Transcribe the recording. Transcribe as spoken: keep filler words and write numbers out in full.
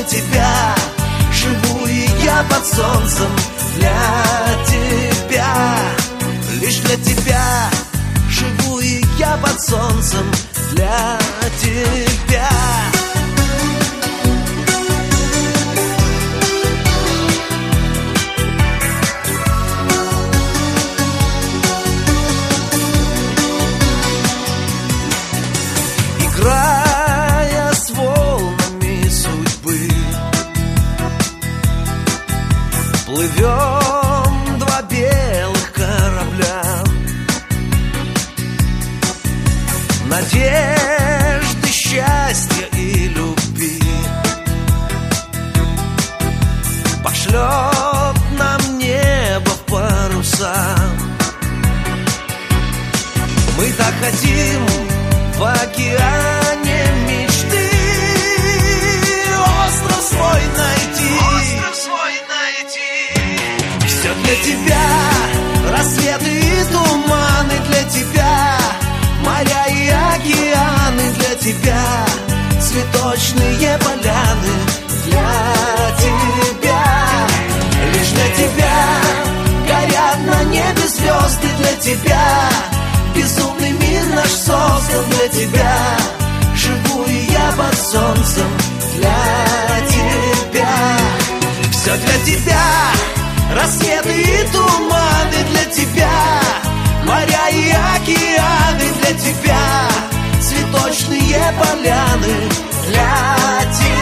для тебя. Живу и я под солнцем для тебя. Лишь для тебя. Живу и я под солнцем для тебя. Играя с волнами судьбы, плывем два белых корабля. Надежды, счастья и любви пошлет нам небо в паруса. Мы так хотим в океане мечты остров свой найти. Остров свой найти. Все для тебя, рассветы и туманы для тебя, моря и океаны для тебя, цветочные поляны для тебя. Лишь для тебя горят на небе звезды для тебя. Безумный мир наш создан для тебя. Живу и я под солнцем для тебя. Все для тебя, рассветы и туманы для тебя, моря и океаны для тебя, цветочные поляны для тебя.